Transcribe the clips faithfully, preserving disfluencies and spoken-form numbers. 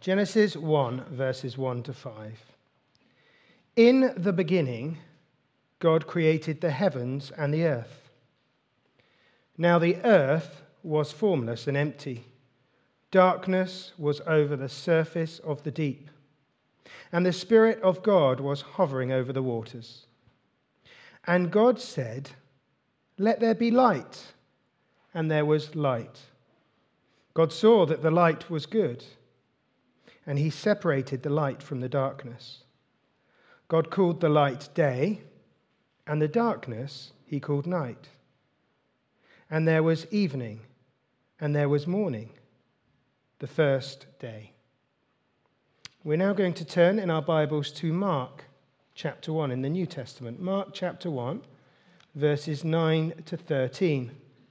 Genesis one, verses one to five. In the beginning, God created the heavens and the earth. Now the earth was formless and empty. Darkness was over the surface of the deep, and the Spirit of God was hovering over the waters. And God said, "Let there be light," and there was light. God saw that the light was good, and he separated the light from the darkness. God called the light day, and the darkness he called night. And there was evening, and there was morning, the first day. We're now going to turn in our Bibles to Mark chapter one in the New Testament. Mark chapter one, verses nine to thirteen.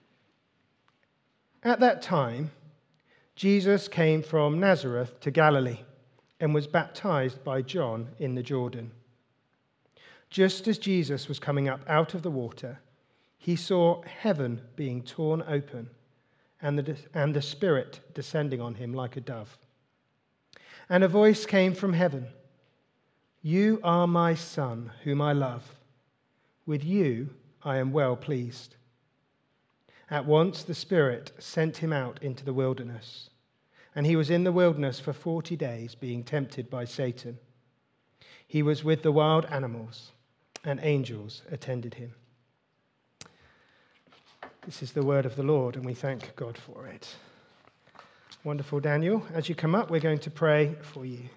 At that time, Jesus came from Nazareth to Galilee and was baptized by John in the Jordan. Just as Jesus was coming up out of the water, he saw heaven being torn open and the, and the Spirit descending on him like a dove. And a voice came from heaven, "You are my Son, whom I love. With you I am well pleased." At once the Spirit sent him out into the wilderness, and he was in the wilderness for forty days, being tempted by Satan. He was with the wild animals, and angels attended him. This is the word of the Lord, and we thank God for it. Wonderful, Daniel. As you come up, we're going to pray for you.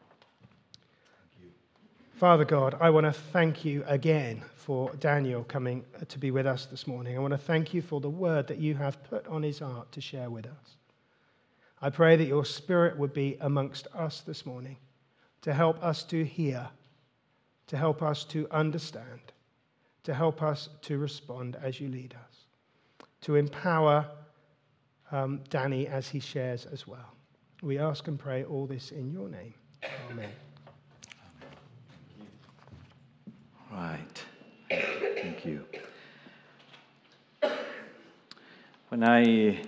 Father God, I want to thank you again for Daniel coming to be with us this morning. I want to thank you for the word that you have put on his heart to share with us. I pray that your Spirit would be amongst us this morning to help us to hear, to help us to understand, to help us to respond as you lead us, to empower um, Danny as he shares as well. We ask and pray all this in your name. Amen. Right. Thank you. When I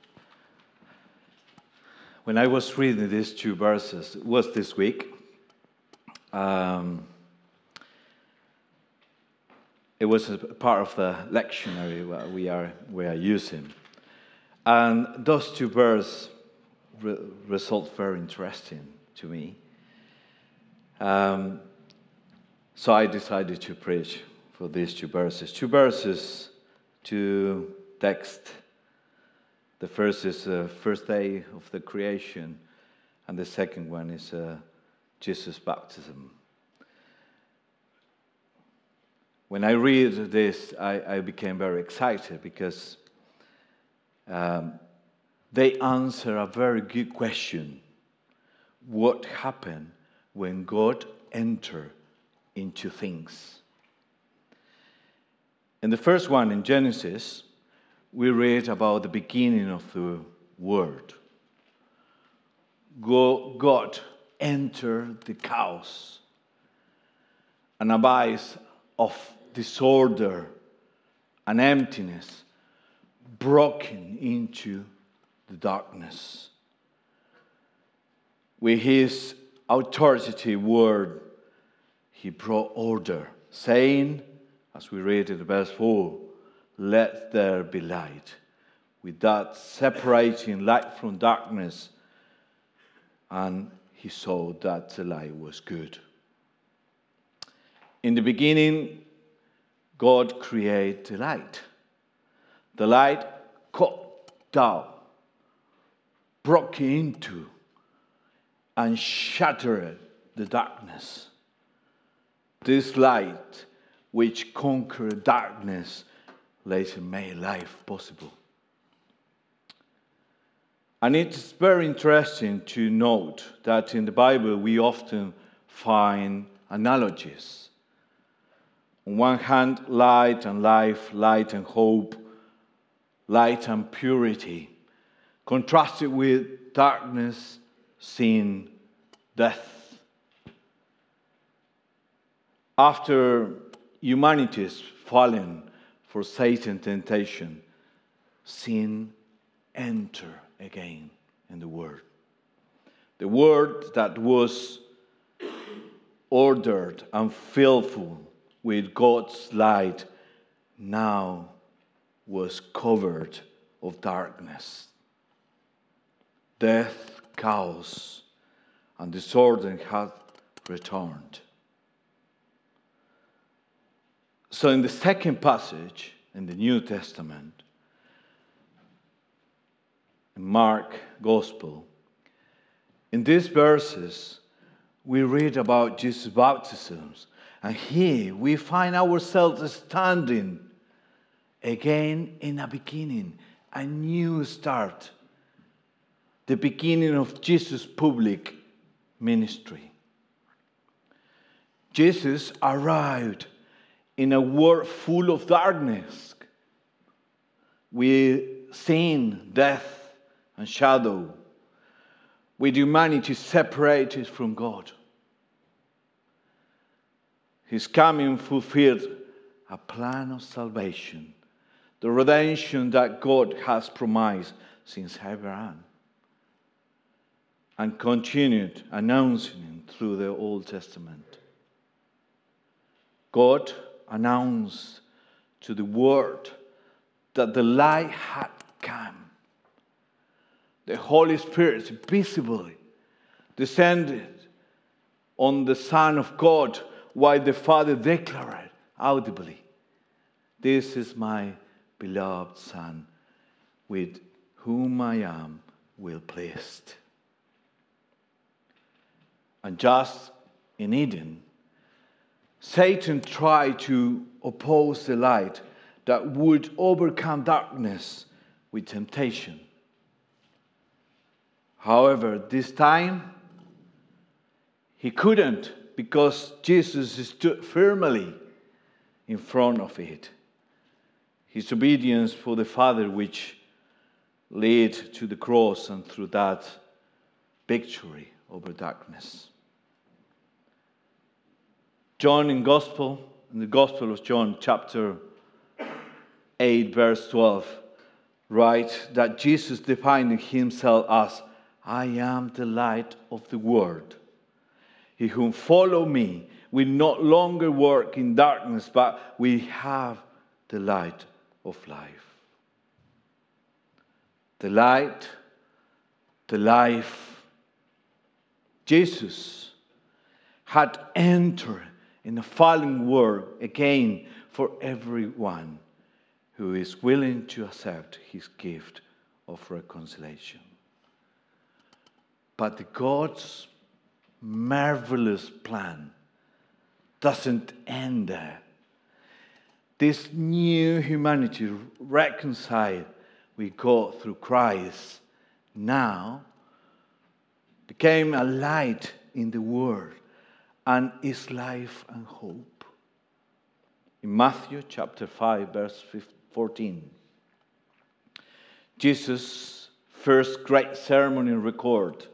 when I was reading these two verses, it was this week. Um, it was a part of the lectionary we are we are using, and those two verses re- result very interesting to me. Um, So I decided to preach for these two verses. Two verses, two texts. The first is the first day of the creation, and the second one is uh, Jesus' baptism. When I read this, I, I became very excited because um, they answer a very good question. What happened when God entered into things? In the first one, in Genesis, we read about the beginning of the world. God entered the chaos, an abyss of disorder and emptiness, broken into the darkness. With his authoritative word, he brought order, saying, as we read in verse four, "Let there be light." With that separating light from darkness, and he saw that the light was good. In the beginning, God created the light. The light cut down, broke into, and shattered the darkness. This light, which conquered darkness, later made life possible. And it's very interesting to note that in the Bible we often find analogies. On one hand, light and life, light and hope, light and purity, contrasted with darkness, sin, death. After humanity's fallen for Satan's temptation, sin entered again in the world. The world that was ordered and filled with God's light now was covered of darkness. Death, chaos, and disorder had returned. So in the second passage in the New Testament, in Mark Gospel, in these verses, we read about Jesus' baptisms. And here we find ourselves standing again in a beginning, a new start. The beginning of Jesus' public ministry. Jesus arrived in a world full of darkness. We sin, death, and shadow, with humanity separated from God. His coming fulfilled a plan of salvation, the redemption that God has promised since Abraham, and continued announcing it through the Old Testament. God announced to the world that the light had come. The Holy Spirit visibly descended on the Son of God, while the Father declared audibly, "This is my beloved Son, with whom I am well pleased." And just in Eden, Satan tried to oppose the light that would overcome darkness with temptation. However, this time, he couldn't, because Jesus stood firmly in front of it. His obedience for the Father, which led to the cross, and through that, victory over darkness. John in Gospel, in the Gospel of John, chapter eight, verse twelve, writes that Jesus defined himself as, "I am the light of the world. He who follows me will no longer walk in darkness, but we have the light of life." The light, the life. Jesus had entered in the fallen world again for everyone who is willing to accept his gift of reconciliation. But the God's marvelous plan doesn't end there. This new humanity reconciled with God through Christ now became a light in the world and is life and hope. In Matthew chapter five, verse fourteen, Jesus' first great sermon in record,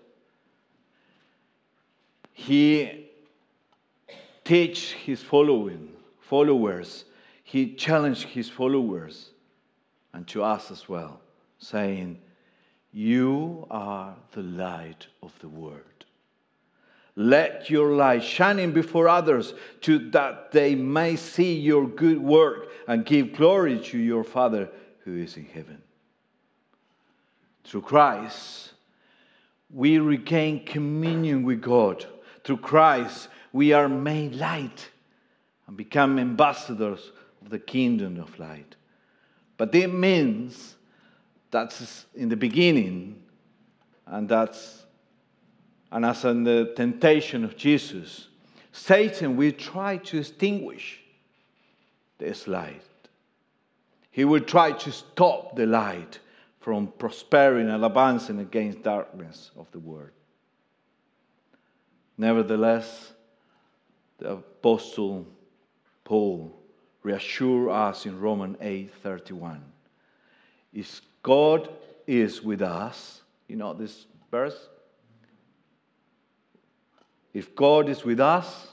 he teach his following, followers, he challenged his followers, and to us as well, saying, "You are the light of the world. Let your light shine before others, to that they may see your good work and give glory to your Father who is in heaven." Through Christ, we regain communion with God. Through Christ, we are made light and become ambassadors of the kingdom of light. But it means that's in the beginning, and that's and as in the temptation of Jesus, Satan will try to extinguish this light. He will try to stop the light from prospering and advancing against darkness of the world. Nevertheless, the Apostle Paul reassures us in Romans eight thirty-one. If God is with us, you know this verse? If God is with us,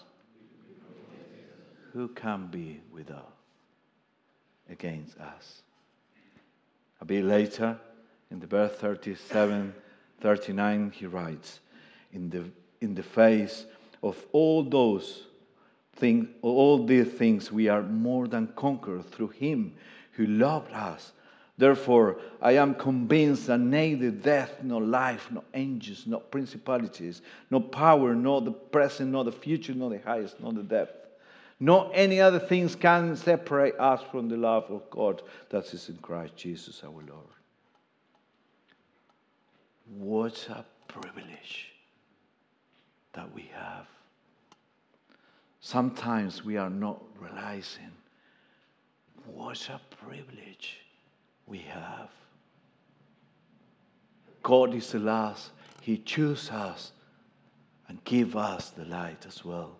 who can be with us? Against us? A bit later, in the verse thirty-seven, thirty-nine, he writes, in the, in the face of all those things, all these things, we are more than conquerors through Him who loved us. Therefore, I am convinced that neither death, nor life, nor angels, nor principalities, no power, nor the present, nor the future, nor the highest, nor the depth, nor any other things can separate us from the love of God that is in Christ Jesus our Lord. What a privilege that we have. Sometimes we are not realizing what a privilege we have. God is the last. He chooses us and gives us the light as well.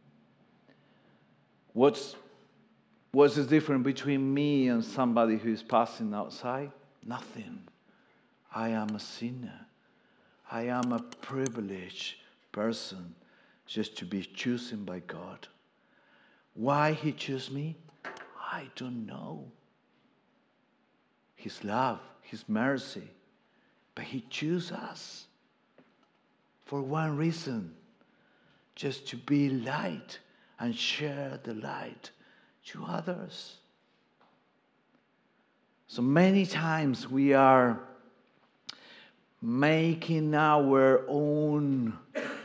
What's, what's the difference between me and somebody who is passing outside? Nothing. I am a sinner. I am a privileged person just to be chosen by God. Why He chose me? I don't know. His love, His mercy. But He chose us for one reason, just to be light and share the light to others. So many times we are making our own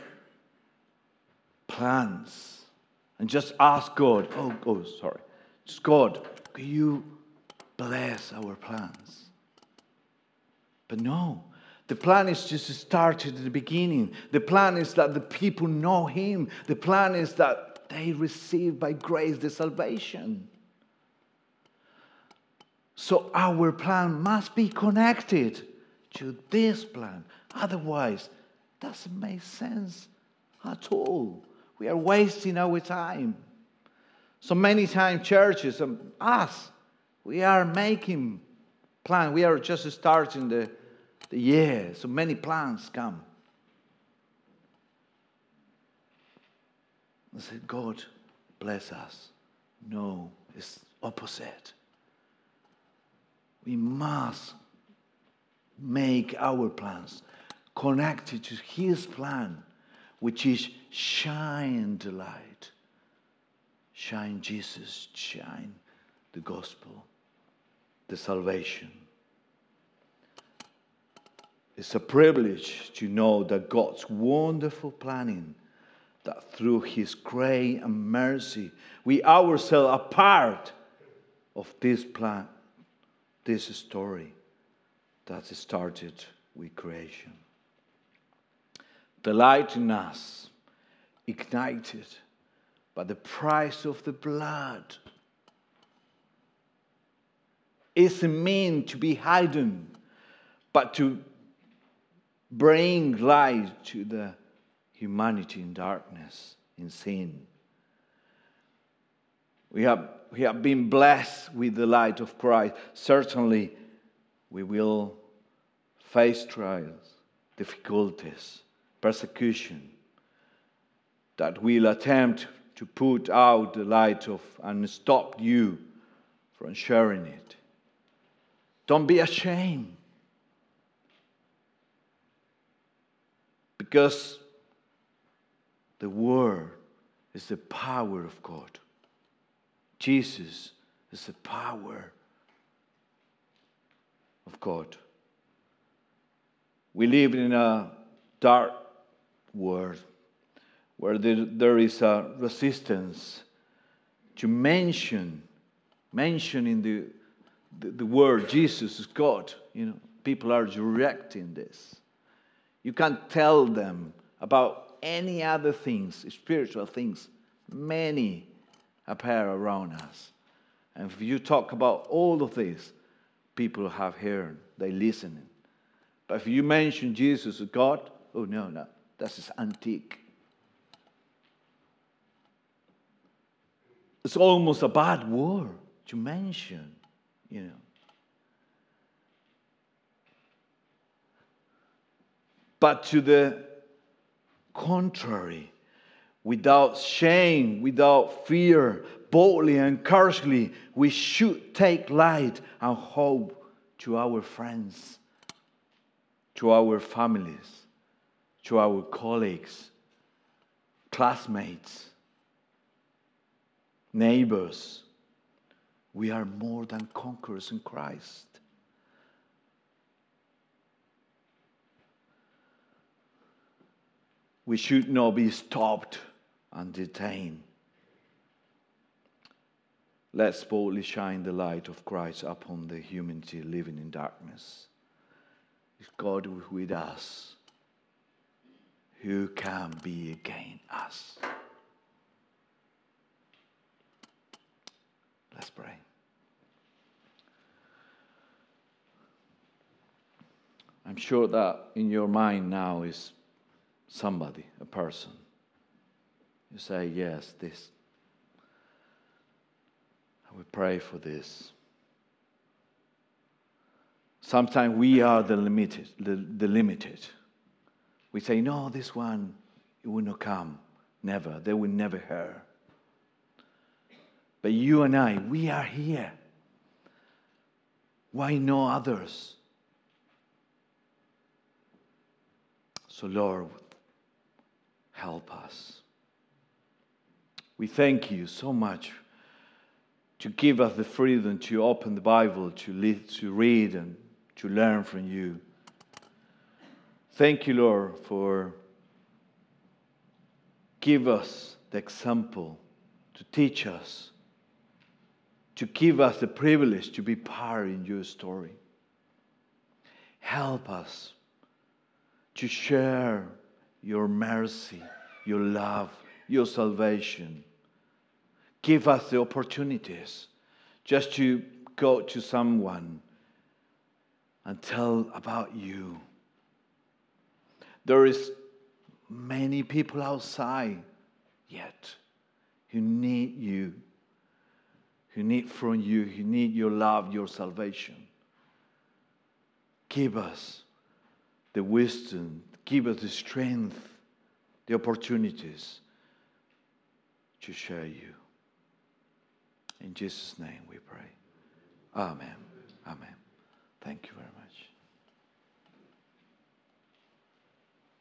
plans and just ask God, oh, oh, sorry, just God, will you bless our plans? But no, the plan is just started at the beginning. The plan is that the people know Him. The plan is that they receive by grace the salvation. So our plan must be connected to this plan. Otherwise, it doesn't make sense at all. We are wasting our time. So many times churches, and us, we are making plans. We are just starting the, the year. So many plans come. I said, God, bless us. No, it's opposite. We must make our plans connected to His plan, which is shine the light. Shine Jesus, shine the gospel, the salvation. It's a privilege to know that God's wonderful planning, that through His grace and mercy, we ourselves are part of this plan, this story that started with creation. The light in us, ignited by the price of the blood, isn't meant to be hidden, but to bring light to the humanity in darkness, in sin. We have, we have been blessed with the light of Christ. Certainly, we will face trials, difficulties, persecution that will attempt to put out the light of and stop you from sharing it. Don't be ashamed, because the Word is the power of God. Jesus is the power of God. We live in a dark world where there, there is a resistance to mention, mentioning the, the, the word Jesus is God. You know, people are rejecting this. You can't tell them about any other things, spiritual things. Many appear around us. And if you talk about all of this, people have heard, they listening. But if you mention Jesus as God, oh no, no, that's just antique. It's almost a bad word to mention, you know. But to the contrary, without shame, without fear, boldly and courageously, we should take light and hope to our friends, to our families, to our colleagues, classmates, neighbors. We are more than conquerors in Christ. We should not be stopped and detained. Let's boldly shine the light of Christ upon the humanity living in darkness. If God is with us, who can be against us? Let's pray. I'm sure that in your mind now is somebody, a person. You say, yes, this. I will pray for this. Sometimes we are the limited, the, the limited. We say, no, this one, it will not come. Never. They will never hear. But you and I, we are here. Why no others? So Lord, help us. We thank you so much to give us the freedom to open the Bible, to, lead, to read and to learn from you. Thank you, Lord, for give us the example, to teach us, to give us the privilege to be part in your story. Help us to share your mercy, your love, your salvation. Give us the opportunities just to go to someone and tell about you. There is many people outside yet who need you, who need from you, who need your love, your salvation. Give us the wisdom, give us the strength, the opportunities to share you. In Jesus' name we pray. Amen. Amen. Thank you very much.